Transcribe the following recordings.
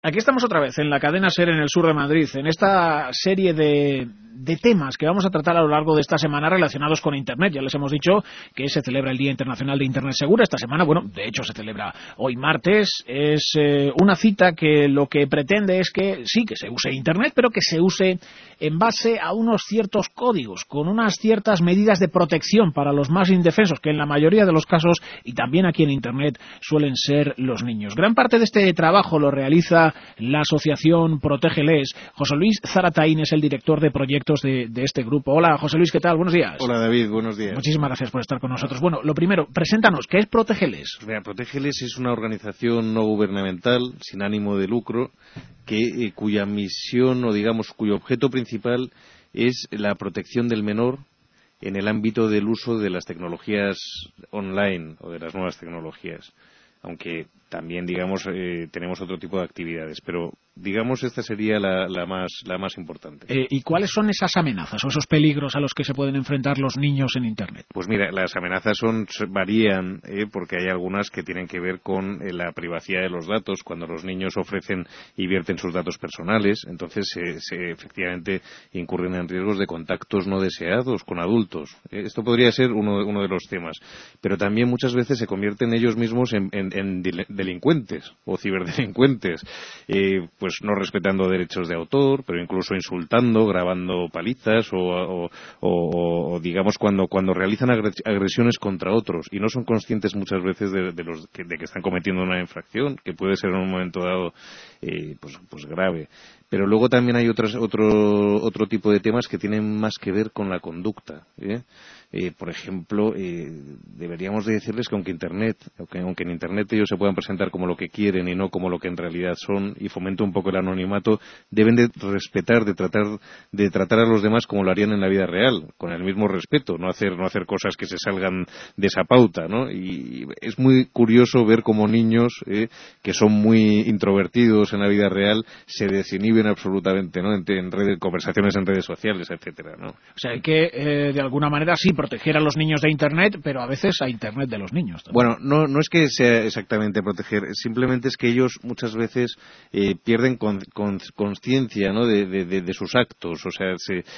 Aquí estamos otra vez en la cadena SER en el sur de Madrid, en esta serie de temas que vamos a tratar a lo largo de esta semana relacionados con Internet. Ya les hemos dicho que se celebra el Día Internacional de Internet Segura esta semana. Bueno, de hecho se celebra hoy martes. Es una cita que lo que pretende es que sí, que se use Internet, pero que se use en base a unos ciertos códigos, con unas ciertas medidas de protección para los más indefensos, que en la mayoría de los casos, y también aquí en Internet, suelen ser los niños. Gran parte de este trabajo lo realiza la asociación Protégeles. José Luis Zarataín es el director de proyectos de este grupo. Hola, José Luis, ¿qué tal? Buenos días. Hola, David, buenos días. Muchísimas gracias por estar con nosotros. Bueno, lo primero, preséntanos, ¿qué es Protégeles? Protégeles es una organización no gubernamental, sin ánimo de lucro, cuya misión, o digamos, cuyo objeto principal es la protección del menor en el ámbito del uso de las tecnologías online o de las nuevas tecnologías. Aunque también, digamos, tenemos otro tipo de actividades, pero, digamos, esta sería la más importante. ¿Y cuáles son esas amenazas o esos peligros a los que se pueden enfrentar los niños en Internet? Pues mira, las amenazas varían, porque hay algunas que tienen que ver con la privacidad de los datos, cuando los niños ofrecen y vierten sus datos personales, entonces efectivamente incurren en riesgos de contactos no deseados con adultos. Esto podría ser uno de los temas, pero también muchas veces se convierten ellos mismos en delincuentes o ciberdelincuentes, pues no respetando derechos de autor, pero incluso insultando, grabando palizas o digamos cuando realizan agresiones contra otros y no son conscientes muchas veces de que están cometiendo una infracción que puede ser en un momento dado pues grave. Pero luego también hay otro tipo de temas que tienen más que ver con la conducta. Por ejemplo, deberíamos de decirles que aunque en Internet ellos se puedan presentar como lo que quieren y no como lo que en realidad son, y fomenta un poco el anonimato, deben de respetar, de tratar a los demás como lo harían en la vida real, con el mismo respeto, no hacer cosas que se salgan de esa pauta, ¿no? Y es muy curioso ver cómo niños que son muy introvertidos en la vida real se desinhiben absolutamente, ¿no? En conversaciones en redes sociales, etcétera, ¿no? O sea, hay que de alguna manera sí proteger a los niños de Internet, pero a veces a Internet de los niños también. Bueno, no es que sea exactamente proteger, simplemente es que ellos muchas veces pierden consciencia, ¿no? de sus actos. O sea,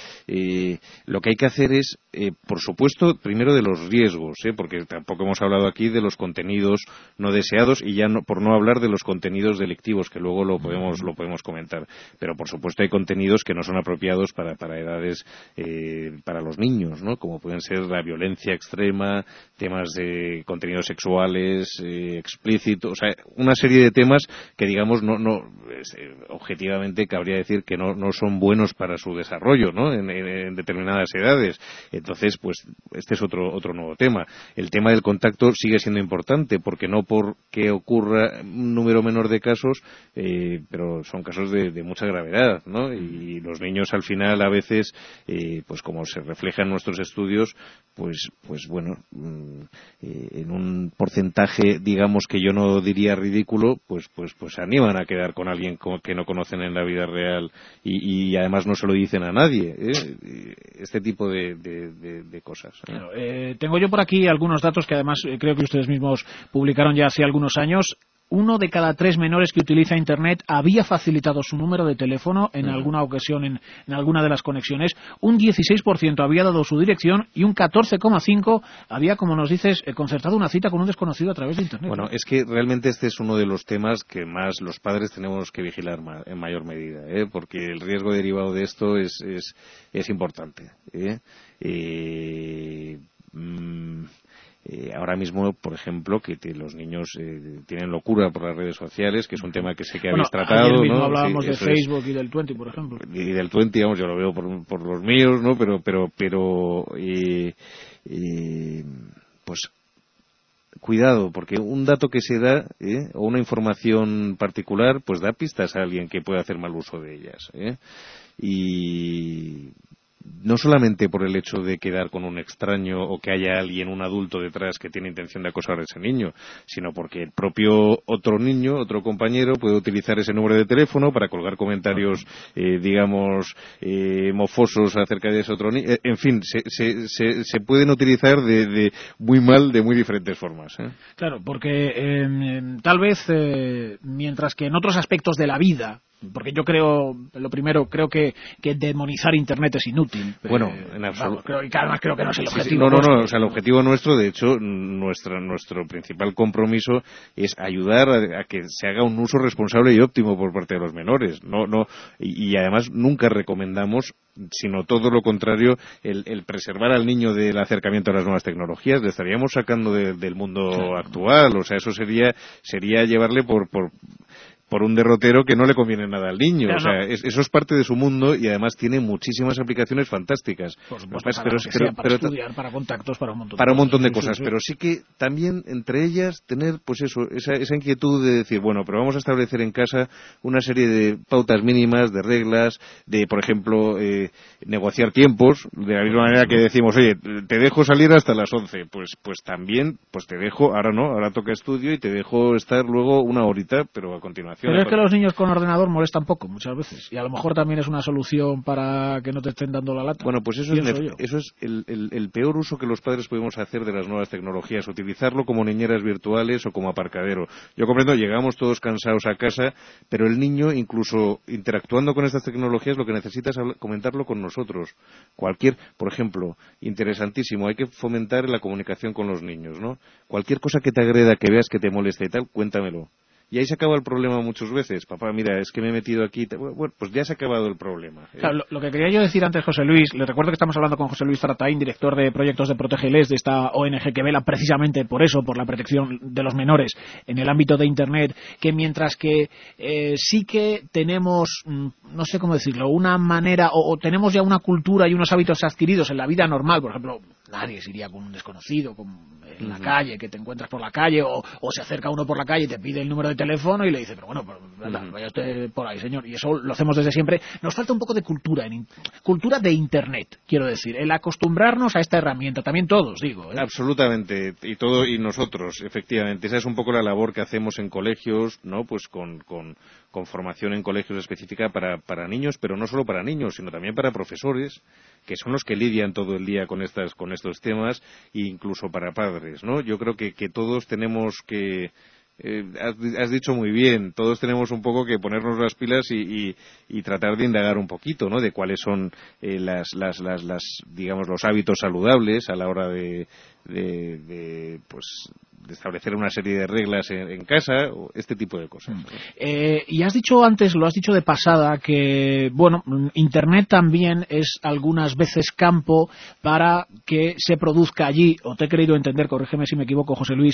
lo que hay que hacer es, por supuesto, primero de los riesgos, porque tampoco hemos hablado aquí de los contenidos no deseados y ya por no hablar de los contenidos delictivos, que luego lo podemos comentar. Pero, por supuesto, hay contenidos que no son apropiados para edades, para los niños, ¿no? Como pueden ser la violencia extrema, temas de contenidos sexuales, explícitos, o sea, una serie de temas que, digamos, objetivamente cabría decir que no son buenos para su desarrollo, ¿no? En determinadas edades. Entonces, pues, este es otro nuevo tema. El tema del contacto sigue siendo importante, porque no porque ocurra un número menor de casos, pero son casos de mucha gravedad, ¿no? Y los niños, al final, a veces, pues como se refleja en nuestros estudios, pues bueno, en un porcentaje, digamos, que yo no diría ridículo, pues se animan a quedar con alguien que no conocen en la vida real y además no se lo dicen a nadie, este tipo de cosas. Claro, tengo yo por aquí algunos datos que además creo que ustedes mismos publicaron ya hace algunos años. 1 de cada 3 menores que utiliza Internet había facilitado su número de teléfono en alguna ocasión, en alguna de las conexiones. Un 16% había dado su dirección y un 14,5% había, como nos dices, concertado una cita con un desconocido a través de Internet. Bueno, es que realmente este es uno de los temas que más los padres tenemos que vigilar en mayor medida, porque el riesgo derivado de esto es importante. Ahora mismo, por ejemplo, que los niños tienen locura por las redes sociales, que es un tema que sé que habéis tratado. Ayer mismo ¿no? hablábamos de Facebook y del 20, por ejemplo. Y del 20, digamos, yo lo veo por los míos, ¿no? Pero pues cuidado, porque un dato que se da, o una información particular, pues da pistas a alguien que puede hacer mal uso de ellas, y no solamente por el hecho de quedar con un extraño o que haya alguien, un adulto detrás que tiene intención de acosar a ese niño, sino porque el propio otro niño, otro compañero, puede utilizar ese número de teléfono para colgar comentarios, mofosos acerca de ese otro niño. En fin, se pueden utilizar de muy mal, de muy diferentes formas. Claro, porque tal vez, mientras que en otros aspectos de la vida, porque yo creo que demonizar Internet es inútil. Bueno, en absoluto. Además creo que no es el objetivo. O sea, el objetivo nuestro, de hecho, nuestro principal compromiso es ayudar a que se haga un uso responsable y óptimo por parte de los menores. Y además nunca recomendamos, sino todo lo contrario, el preservar al niño del acercamiento a las nuevas tecnologías. Le estaríamos sacando del mundo actual. O sea, eso sería llevarle por un derrotero que no le conviene nada al niño. Claro, o sea, eso es parte de su mundo y además tiene muchísimas aplicaciones fantásticas. Por supuesto, para estudiar, para contactos, para un montón de cosas. Pero sí que también entre ellas tener, pues eso, esa inquietud de decir, bueno, pero vamos a establecer en casa una serie de pautas mínimas, de reglas, de, por ejemplo, negociar tiempos, de la misma manera que decimos, oye, te dejo salir hasta las 11, pues también, pues te dejo, ahora no, ahora toca estudio y te dejo estar luego una horita, pero a continuación. Pero es que los niños con ordenador molestan poco muchas veces y a lo mejor también es una solución para que no te estén dando la lata. Bueno, pues eso es el peor uso que los padres podemos hacer de las nuevas tecnologías, utilizarlo como niñeras virtuales o como aparcadero. Yo comprendo, llegamos todos cansados a casa, pero el niño, incluso interactuando con estas tecnologías, lo que necesita es comentarlo con nosotros. Por ejemplo, interesantísimo, hay que fomentar la comunicación con los niños, ¿no? Cualquier cosa que te agreda, que veas que te moleste y tal, cuéntamelo. Y ahí se acaba el problema muchas veces. Papá, mira, es que me he metido aquí. Bueno, pues ya se ha acabado el problema. Claro, lo que quería yo decir antes, José Luis, le recuerdo que estamos hablando con José Luis Trataín, director de proyectos de Protégeles, de esta ONG que vela precisamente por eso, por la protección de los menores en el ámbito de Internet, que mientras que sí que tenemos, no sé cómo decirlo, una manera, o tenemos ya una cultura y unos hábitos adquiridos en la vida normal, por ejemplo, nadie se iría con un desconocido en la calle, que te encuentras por la calle, o se acerca uno por la calle y te pide el número de teléfono y le dice, pero bueno, vaya usted por ahí, señor. Y eso lo hacemos desde siempre. Nos falta un poco de cultura de Internet, quiero decir, el acostumbrarnos a esta herramienta, también todos, digo. Absolutamente, y nosotros, efectivamente. Esa es un poco la labor que hacemos en colegios, ¿no? Pues con formación en colegios específica para niños, pero no solo para niños, sino también para profesores, que son los que lidian todo el día con estos temas, e incluso para padres, ¿no? Yo creo que todos tenemos que... has dicho muy bien, todos tenemos un poco que ponernos las pilas y tratar de indagar un poquito, ¿no? De cuáles son digamos, los hábitos saludables a la hora de establecer una serie de reglas en casa, o este tipo de cosas. Y has dicho antes, lo has dicho de pasada, que bueno, Internet también es algunas veces campo para que se produzca allí, o te he querido entender, corrígeme si me equivoco, José Luis,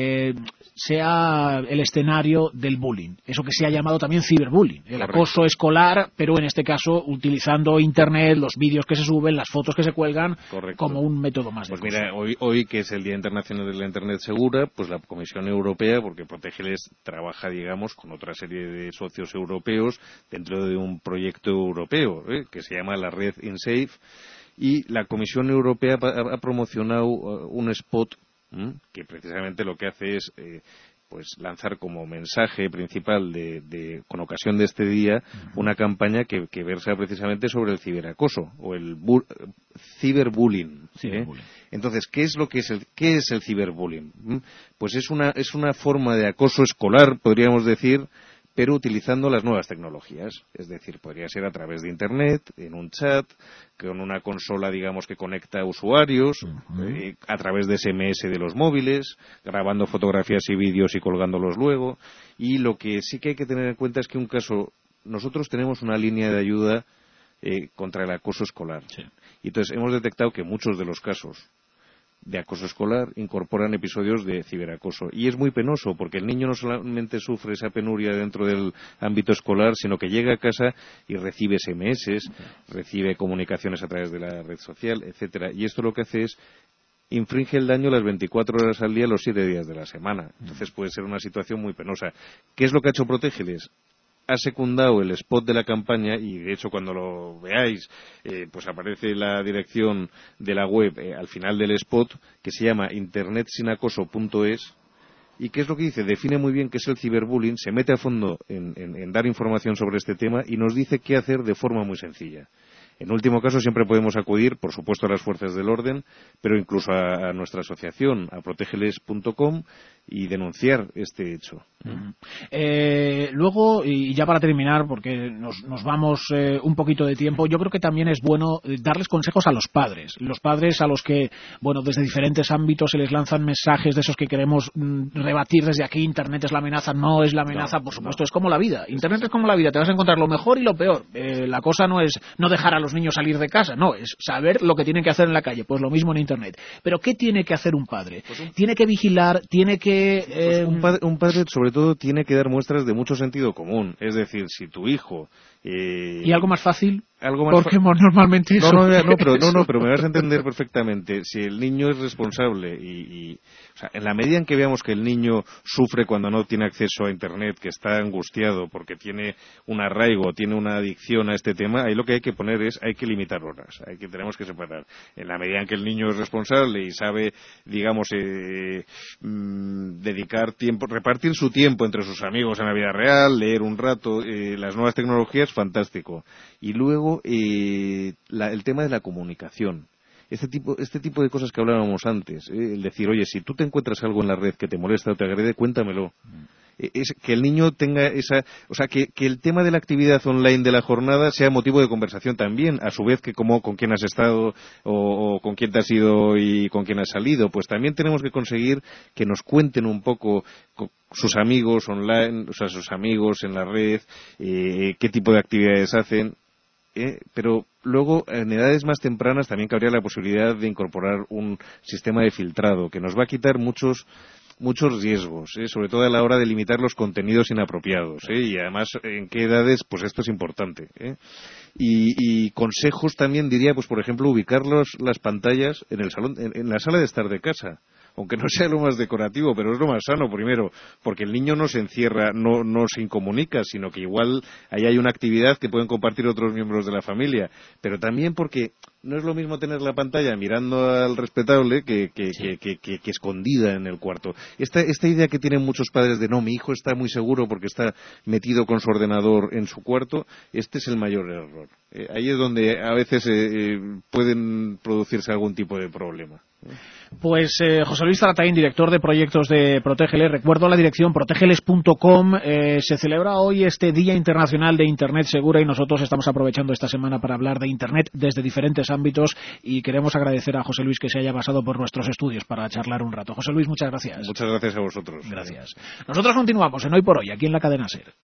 sea el escenario del bullying, eso que se ha llamado también ciberbullying, el acoso escolar, pero en este caso utilizando Internet, los vídeos que se suben, las fotos que se cuelgan, como un método más de acoso. Pues mira, hoy que es el Día Internacional de la Internet Segura, pues la Comisión Europea, porque Protégeles trabaja, digamos, con otra serie de socios europeos dentro de un proyecto europeo que se llama la red InSafe, y la Comisión Europea ha promocionado un spot que precisamente lo que hace es pues lanzar como mensaje principal con ocasión de este día una campaña que versa precisamente sobre el ciberacoso o el ciberbullying. Entonces, ¿qué es el ciberbullying? Pues es una forma de acoso escolar, podríamos decir, pero utilizando las nuevas tecnologías. Es decir, podría ser a través de Internet, en un chat, con una consola, digamos, que conecta usuarios, a través de SMS de los móviles, grabando fotografías y vídeos y colgándolos luego. Y lo que sí que hay que tener en cuenta es que nosotros tenemos una línea de ayuda contra el acoso escolar. Sí. Y entonces hemos detectado que muchos de los casos de acoso escolar incorporan episodios de ciberacoso, y es muy penoso porque el niño no solamente sufre esa penuria dentro del ámbito escolar, sino que llega a casa y recibe SMS, recibe comunicaciones a través de la red social, etcétera, y esto lo que hace es infringe el daño las 24 horas al día, los 7 días de la semana. Entonces puede ser una situación muy penosa. ¿Qué es lo que ha hecho Protégeles? ha secundado el spot de la campaña, y de hecho cuando lo veáis, pues aparece la dirección de la web al final del spot, que se llama internetsinacoso.es. ¿Y qué es lo que dice? Define muy bien qué es el ciberbullying, se mete a fondo en dar información sobre este tema y nos dice qué hacer de forma muy sencilla. En último caso, siempre podemos acudir, por supuesto, a las fuerzas del orden, pero incluso a nuestra asociación, a protegeles.com, y denunciar este hecho. Luego, y ya para terminar, porque nos vamos un poquito de tiempo, yo creo que también es bueno darles consejos a los padres a los que, bueno, desde diferentes ámbitos se les lanzan mensajes de esos que queremos rebatir desde aquí. Internet es la amenaza, no es la amenaza, por supuesto, es como la vida. Internet es como la vida, te vas a encontrar lo mejor y lo peor. La cosa no es no dejar a los niños salir de casa, no, es saber lo que tienen que hacer en la calle, pues lo mismo en Internet. Pero ¿qué tiene que hacer un padre? Tiene que vigilar, tiene que... Un padre sobre todo tiene que dar muestras de mucho sentido común. Es decir, si tu hijo... ¿Y algo más fácil? Porque normalmente eso... pero me vas a entender perfectamente. Si el niño es responsable o sea, en la medida en que veamos que el niño sufre cuando no tiene acceso a Internet, que está angustiado porque tiene un arraigo, tiene una adicción a este tema, ahí lo que hay que poner hay que limitar horas, tenemos que separar. En la medida en que el niño es responsable y sabe, digamos, dedicar tiempo, repartir su tiempo entre sus amigos en la vida real, leer un rato, las nuevas tecnologías, fantástico. Y luego el tema de la comunicación. Este tipo de cosas que hablábamos antes, el decir, oye, si tú te encuentras algo en la red que te molesta o te agrede, cuéntamelo. Es que el niño tenga que el tema de la actividad online de la jornada sea motivo de conversación también, a su vez que con quién has estado o con quién te has ido y con quién has salido. Pues también tenemos que conseguir que nos cuenten un poco sus amigos online, o sea, sus amigos en la red, qué tipo de actividades hacen. Pero luego, en edades más tempranas, también cabría la posibilidad de incorporar un sistema de filtrado que nos va a quitar muchos riesgos, sobre todo a la hora de limitar los contenidos inapropiados, y además en qué edades, pues esto es importante. Y consejos también diría, pues por ejemplo, ubicar las pantallas en el salón, en la sala de estar de casa. Aunque no sea lo más decorativo, pero es lo más sano primero, porque el niño no se encierra, no se incomunica, sino que igual ahí hay una actividad que pueden compartir otros miembros de la familia, pero también porque no es lo mismo tener la pantalla mirando al respetable que escondida en el cuarto. Esta idea que tienen muchos padres de no, mi hijo está muy seguro porque está metido con su ordenador en su cuarto, este es el mayor error. Ahí es donde a veces pueden producirse algún tipo de problema. Pues José Luis Zarataín, director de proyectos de Protégeles. Recuerdo la dirección protegeles.com. Se celebra hoy este Día Internacional de Internet Segura y nosotros estamos aprovechando esta semana para hablar de Internet desde diferentes ámbitos y queremos agradecer a José Luis que se haya pasado por nuestros estudios para charlar un rato. José Luis, muchas gracias. Muchas gracias a vosotros. Gracias. Nosotros continuamos en Hoy por Hoy, aquí en la cadena SER.